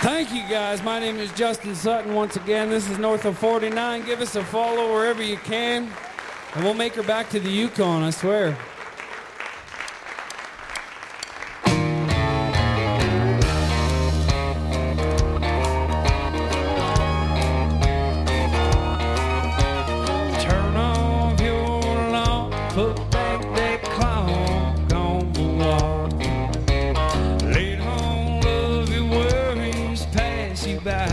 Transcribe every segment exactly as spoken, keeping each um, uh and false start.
Thank you, guys. My name is Justin Sutton. Once again, this is North of forty-nine. Give us a follow wherever you can, and we'll make her back to the Yukon, I swear. Turn off your alarm, put back that clock on the wall. Let all of your worries pass you by.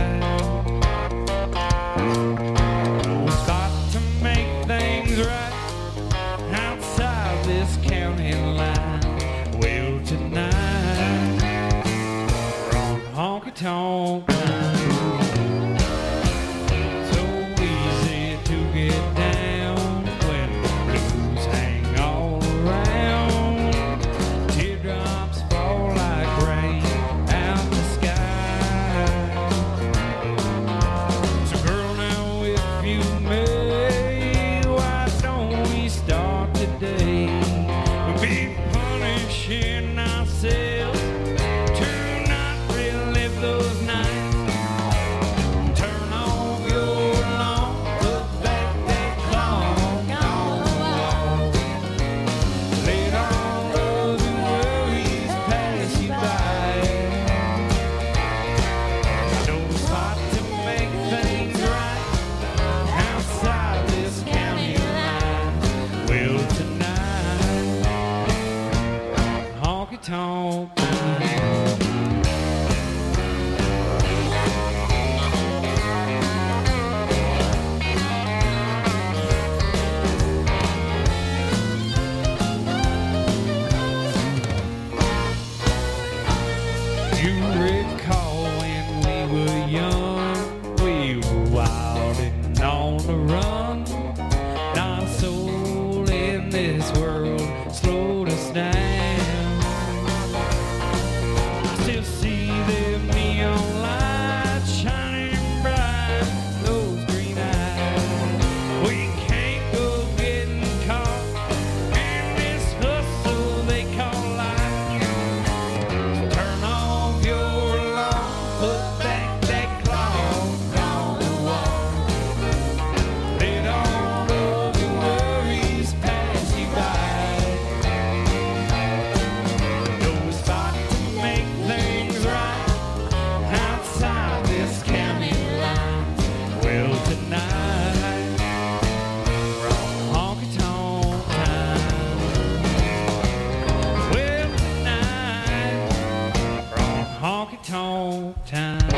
Start to make things right outside this county line. Well, tonight we're on honky tonk line. So easy to get down when the blues hang all around. Teardrops fall like rain out the sky. So girl, now if you may, why don't we start today? We'll be punishing ourselves to not relive those nights. Turn off your alarm, put back that clock on the wall. Let all of the worries pass you by. No spot to make things right outside this county line. Well, tonight, honky tonk time. You recall when we were young, we were wild and on the run. Not a soul in this world slowed us down. I still see them neon lights shining bright, those green eyes. We can't go getting caught in this hustle they call life. Turn off your alarm, put back that clock on the wall. Let all of your worries pass you by. No spot to make things right outside this county line. Well, tonight we're on honky tonk time. Well, tonight we're on honky tonk time.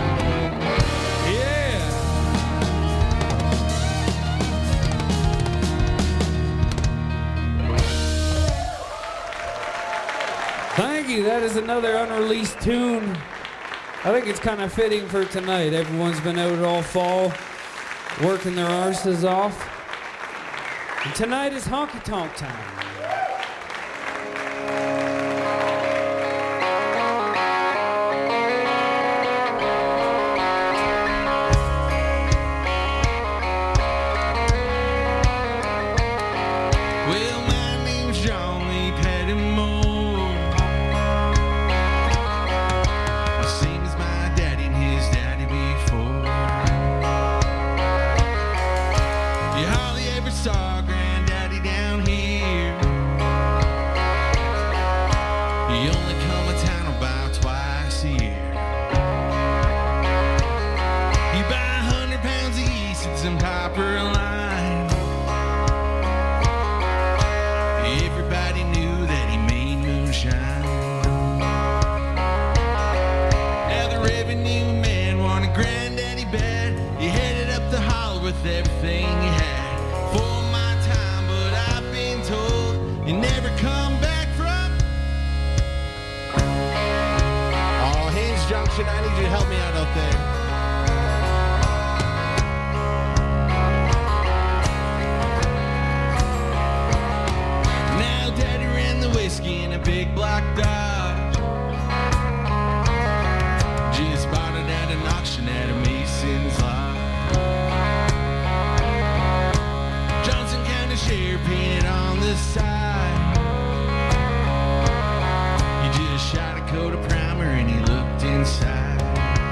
Yeah. Thank you. That is another unreleased tune. I think it's kind of fitting for tonight. Everyone's been out all fall working their arses off. And tonight is honky tonk time. Well, my name's Johnny Pettimore, the same as my daddy and his daddy before. You hardly ever saw Granddaddy down here. He only come to town about twice a year. He buy a hundred pounds of yeast and some copper line. Everybody knew that he made moonshine. Now the revenue man wanted Granddaddy bad. He headed up the holler with everything he had. For my time, but I've been told you never come back from. Oh, Haynes Junction, I need you to help me out out there. Now Daddy ran the whiskey in a big black Dodge. Just bought it at an auction at a Mason's lot. Johnson County Sheriff painted on the side. He just shot a coat of primer and he looked inside.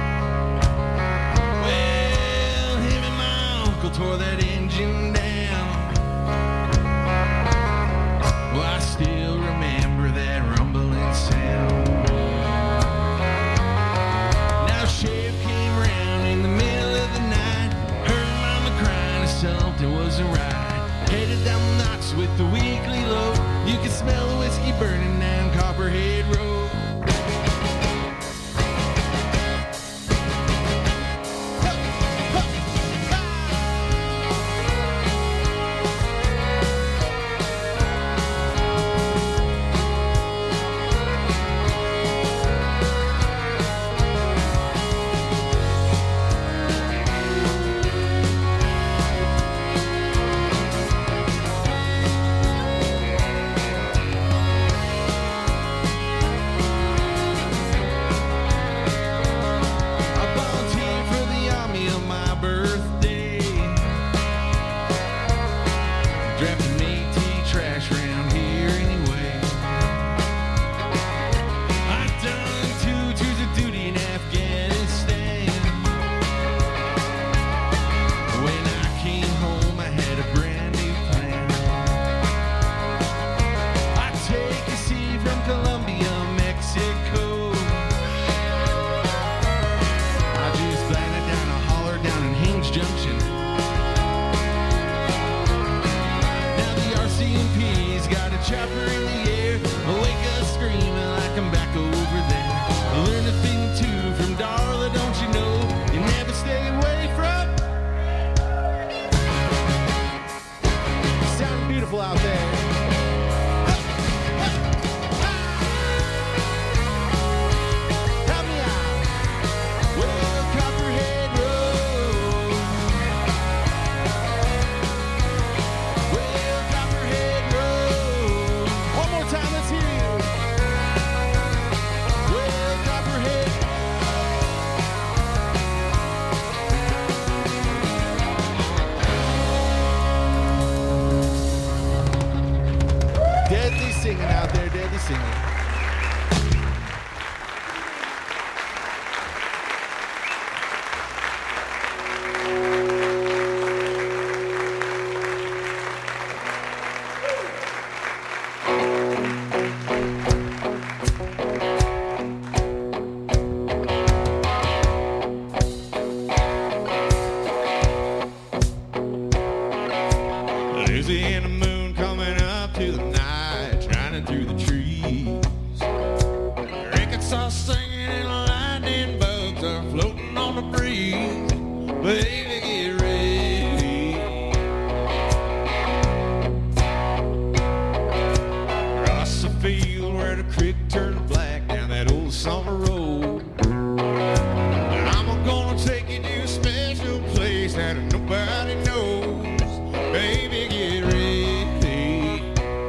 creek turned black down that old summer road. I'm gonna take you to a special place that nobody knows. Baby, get ready.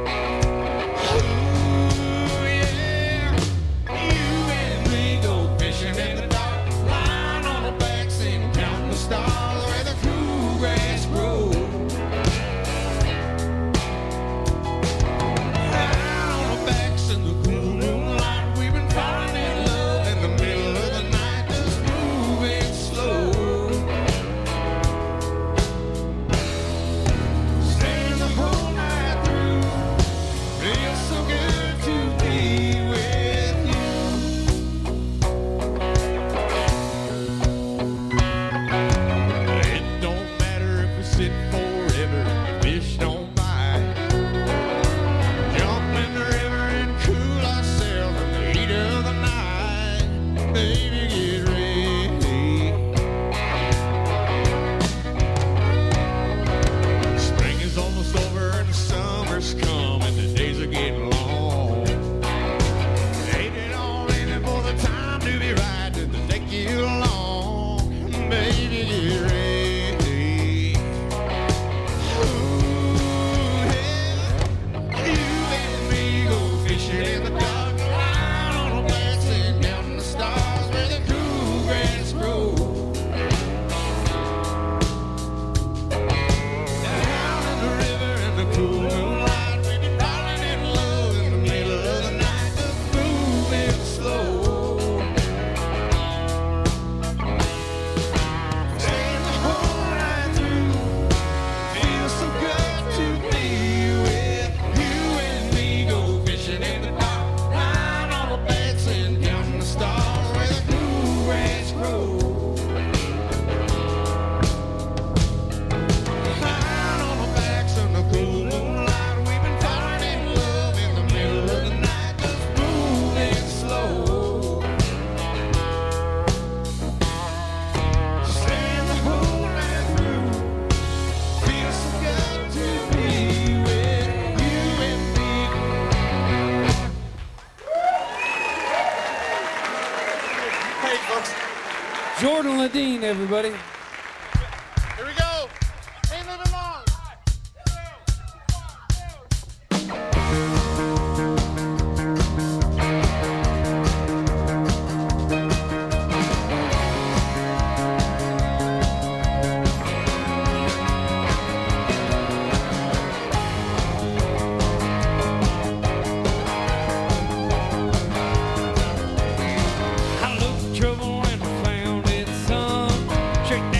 Ooh, yeah. You and me go fishing in the dark, lying on our backs and counting the stars where the cool grass grows. Lying on our backs in the cool moonlight, we've been falling in love in the middle of the night, just moving slow. Staying the whole night through, feels so good to be with you. It don't matter if we sit forever, fish don't bite. Jump in the river and cool ourselves in the heat of the night. Baby, get ready. Spring is almost over and the summer's come and the days are getting long. Ain't it all in it for the time to be right and to take you along? Baby, get ready. Ooh, yeah. You and me go fishing in the dark, lying on our backs and counting the stars where the cool grass grows. Down in the river in the cool moonlight, we've been falling in love in the middle of the night, just moving slow. Staying the whole night through, feels so good to be with you and me. Go fishing in the dark, lying on our backs and counting the stars where the cool grass grows. Lying on our backs in the cool moonlight, we've been falling in love in the middle of the night, just moving slow. Staying the whole night through, feels so good to be with you and me. Hey, folks, Jordan Ladine, everybody. here we go. Ain't living long. I looked for trouble and found it, son. Straight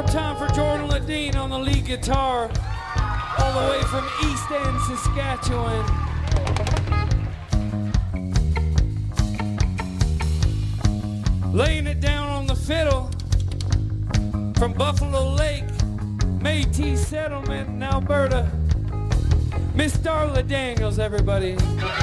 time for Jordan Ledeen on the lead guitar, all the way from East End, Saskatchewan. Laying it down on the fiddle from Buffalo Lake, Métis Settlement in Alberta, Miss Darla Daniels, everybody.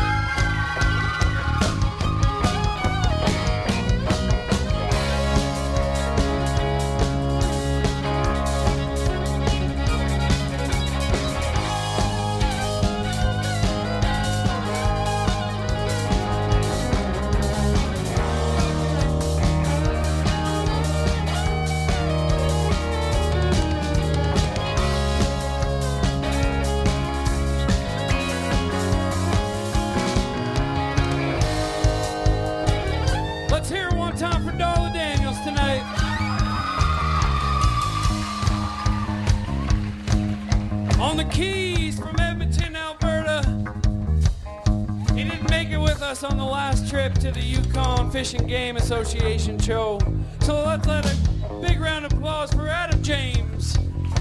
On the last trip to the Yukon Fish and Game Association show. So let's let a big round of applause for Adam James.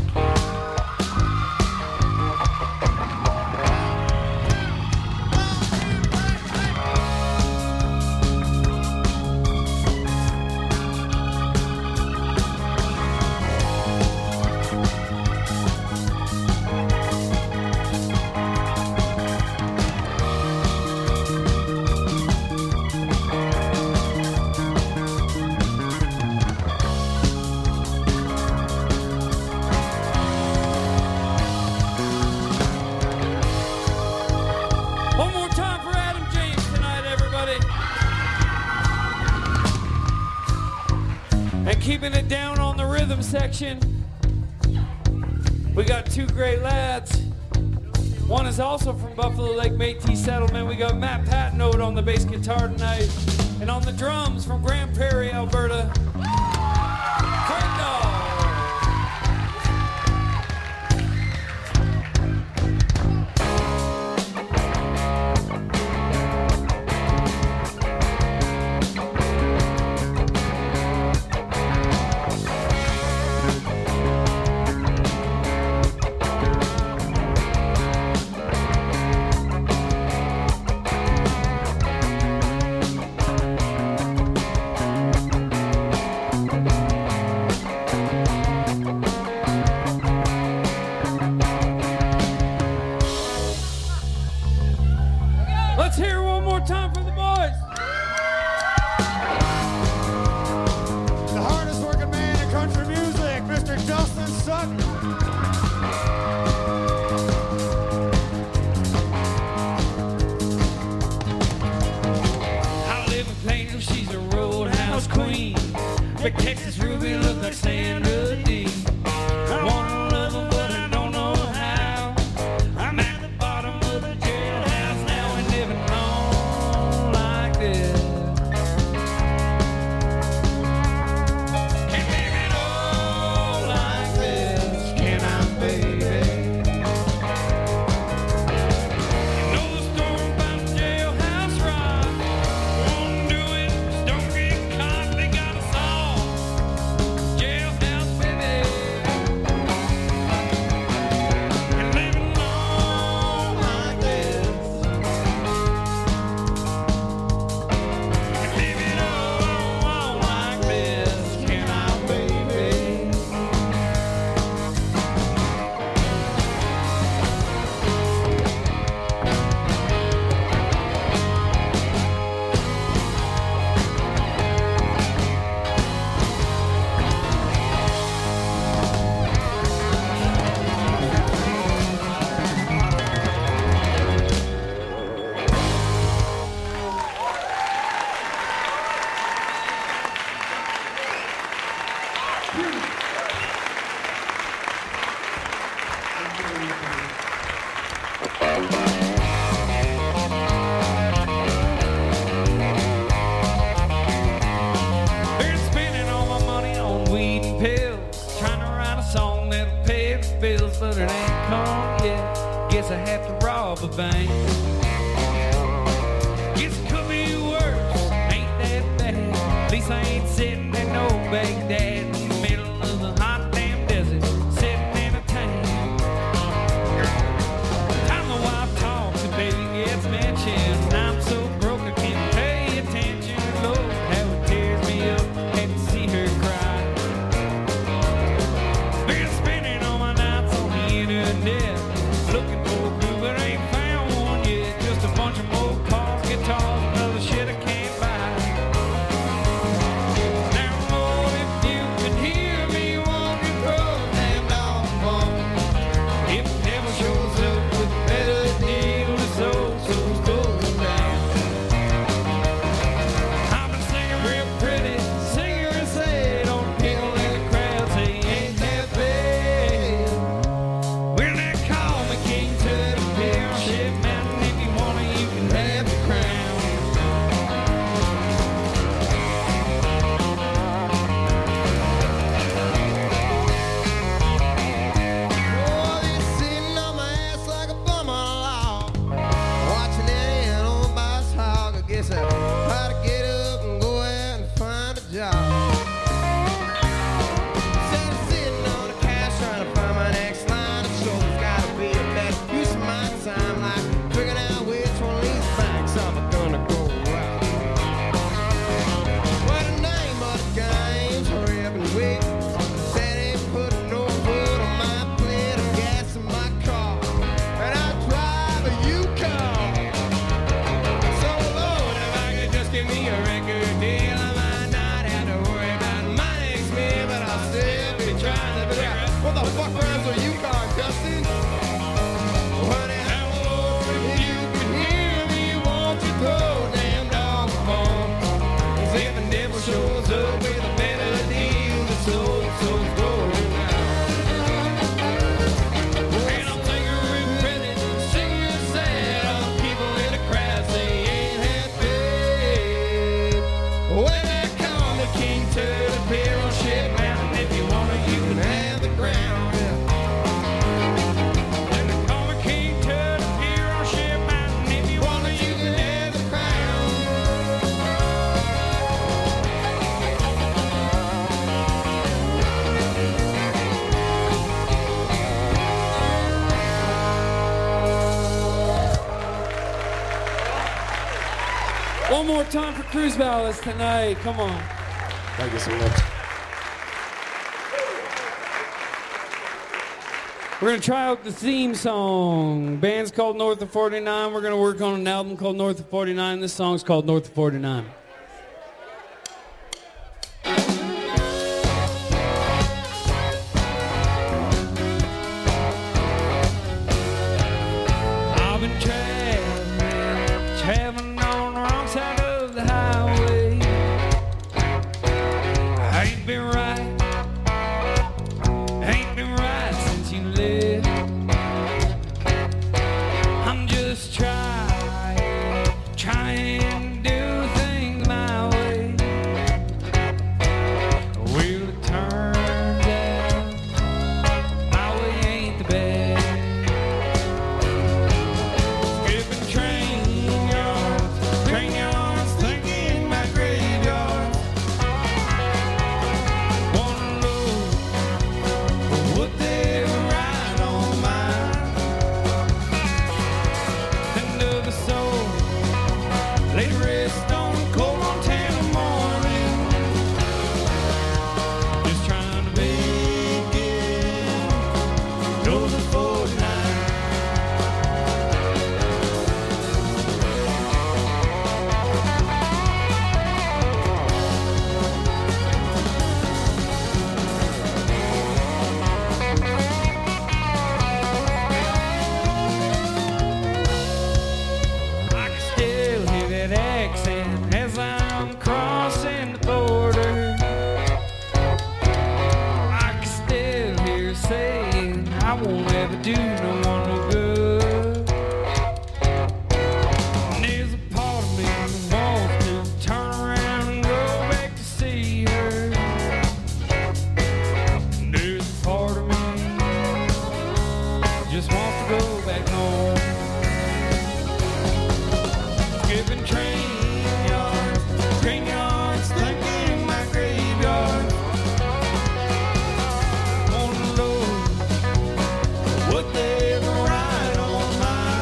Keeping it down on the rhythm section, we got two great lads. One is also from Buffalo Lake Métis Settlement. We got Matt Patnode on the bass guitar tonight, and on the drums from Grand Prairie, Alberta, Craig Dawg. Baghdad in the middle of the hot damn get me a record deal. I might not have to worry about my next meal, but I'll still be trying to figure out What the fuck rhymes with Yukon, Justin? what the hell, Lord, if you could hear me, won't you throw damn dog a bone? 'Cause if the devil shows up with a better deal, the soul, soul's going down. And I'll take a repentant, sing and sad, all the people in the crowd say ain't happy. When there come the king to the pier on Ship Mountain, if you want it, you can have the ground. When they come the king to the pier on Ship Mountain, if you want it, you can have the crown. One more time for Cruise Ballads tonight. Come on. Thank you so much. We're going to try out the theme song. Band's called North of forty-nine. We're going to work on an album called North of forty-nine. This song's called North of forty-nine. I've been traveling, traveling on the wrong side of the highway. I ain't been right, ain't been right since you left. I'm just trying, trying to do things my way. Will it turn out my way ain't the best? Skipping train yards, train yards, thinking my graveyards. Wanna know what they were right on mine. End of the soul, lay to rest on the cold Montana morning. Just trying to make it north of forty-nine. I can still hear that accent as I'm crossing the border. I can still hear her saying, I won't ever do no one no good. And there's a part of me that wants to turn around and go back to see her. And there's a part of me that just wants to go back home. Skipping train yards, train yards, thinking my graveyard. Wanna know what they were right on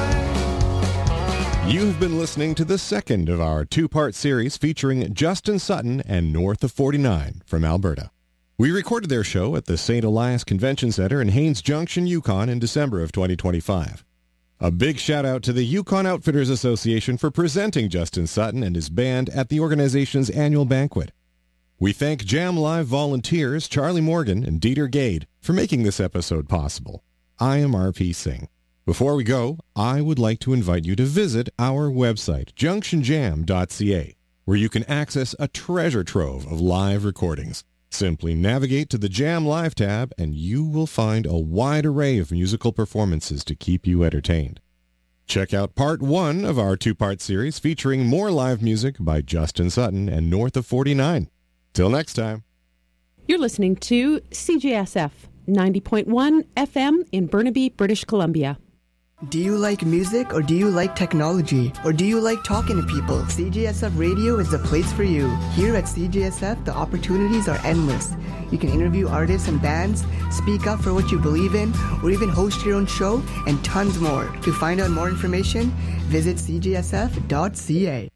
mine. You've been listening to the second of our two-part series featuring Justin Sutton and North of forty-nine from Alberta. We recorded their show at the Saint Elias Convention Center in Haines Junction, Yukon in December of twenty twenty-five. A big shout-out to the Yukon Outfitters Association for presenting Justin Sutton and his band at the organization's annual banquet. We thank Jam Live volunteers Charlie Morgan and Dieter Gade for making this episode possible. I am R P Singh. Before we go, I would like to invite you to visit our website, junction jam dot c a, where you can access a treasure trove of live recordings. Simply navigate to the Jam Live tab and you will find a wide array of musical performances to keep you entertained. Check out part one of our two-part series featuring more live music by Justin Sutton and North of forty-nine. Till next time. You're listening to C J S F ninety point one F M in Burnaby, British Columbia. Do you like music or do you like technology? Or do you like talking to people? C J S F Radio is the place for you. Here at C J S F, the opportunities are endless. You can interview artists and bands, speak up for what you believe in, or even host your own show, and tons more. To find out more information, visit c j s f dot c a.